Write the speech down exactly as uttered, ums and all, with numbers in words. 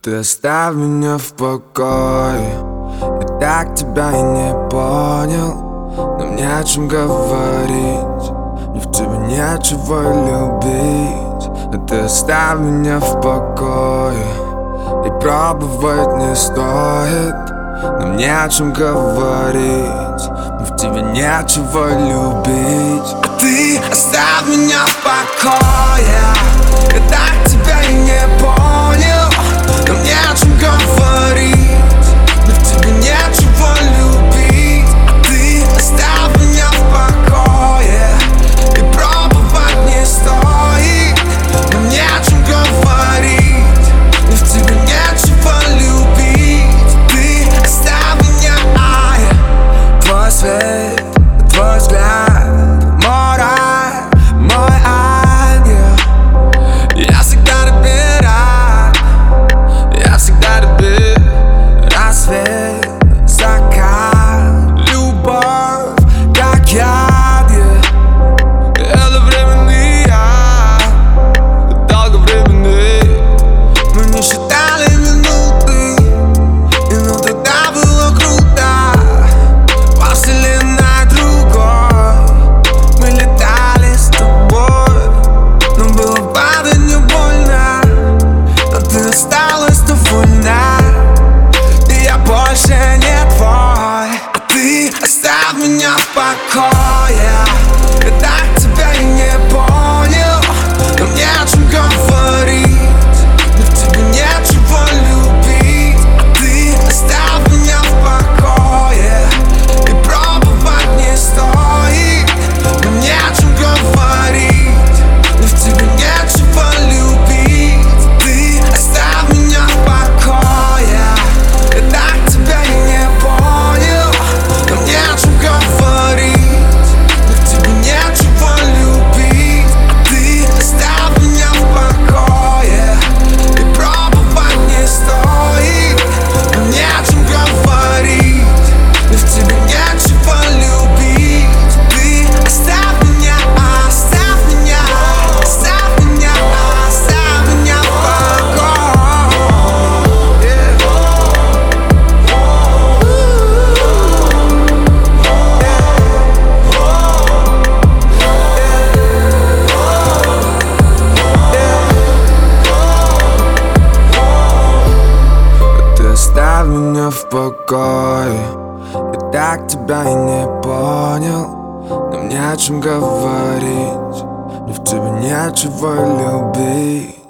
Ты оставь меня в покое. Я так тебя и не понял. Нам не о чем говорить, мне в тебе нечего любить. А ты оставь меня в покое. И пробовать не стоит. Нам не о чем говорить, мне в тебе нечего любить. А ты оставь меня в покое. Я так тебя и не понял. Нам не о чем говорить, мне в тебе нечего любить. А ты оставь меня в покое. И пробовать не стоит. Нам не о чем говорить, мне в тебе нечего любить. Ты оставь меня, а я твой свет, твой взгляд, мой рай, мой ангел. Я всегда тебе рад, я всегда тебе. Рассвет, закат, любовь, как яд, yeah. Это временный яд, долговременный. Мы не считали минуты, и ну тогда было круто. Во вселенной другой мы летали с тобой. Но было падать не больно, но ты осталась довольна. И я больше не твой. А ты оставь меня в покое. Я так тебя и не понял. Нам не о чем говорить, мне в тебе нечего любить. А ты оставь меня в покое. И пробовать не стоит. Нам не о чем говорить, мне в тебе нечего любить. Ты оставь меня в покое. Я так тебя и не понял. Нам не о чем говорить, мне в тебе нечего любить. А ты оставь меня в покое. И пробовать не стоит. Нам не о чем говорить, мне в тебе нечего любить. Ты оставь меня, оставь меня, оставь меня, оставь меня в покое. Ты оставь меня в покое. Я так тебя и не понял. Нам не о чем говорить, мне в тебе нечего любить.